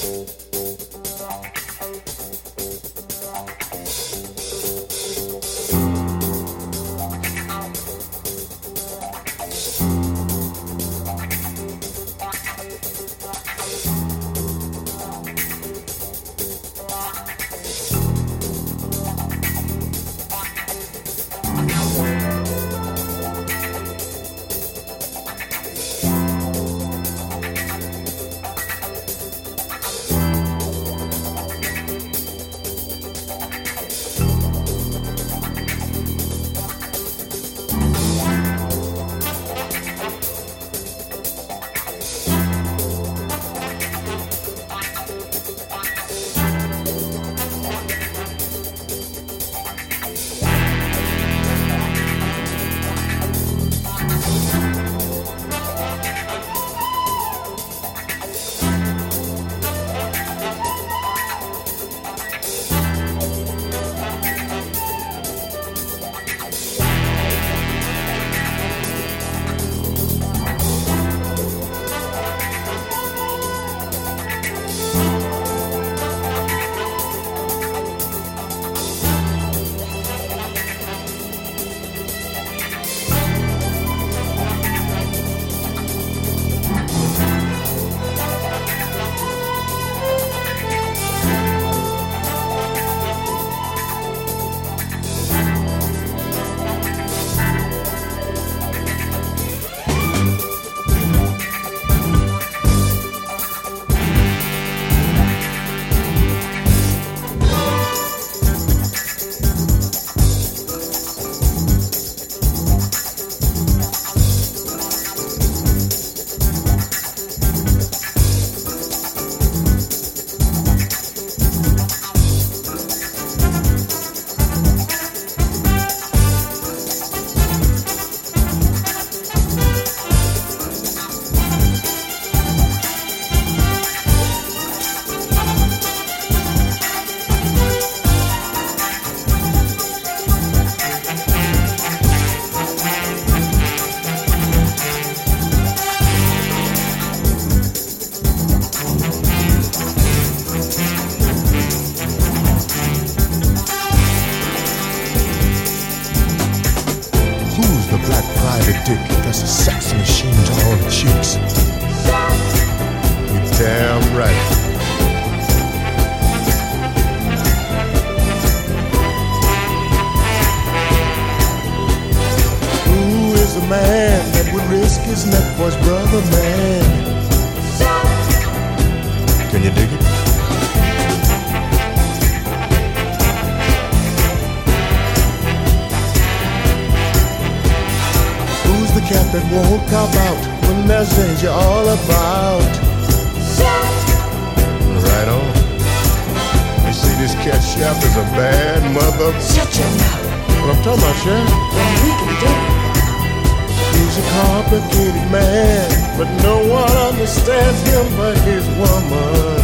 That's a sex machine to all the chicks. You're damn right. Who is the man that would risk his neck for his brother, man? Can you dig it? Who's the cat that won't cop out when there's danger all about? Right on. You see, this cat chef is a bad mother. Shut your mouth. What I'm talking about, Chef? Then we can do it. He's a complicated man, but no one understands him but his woman.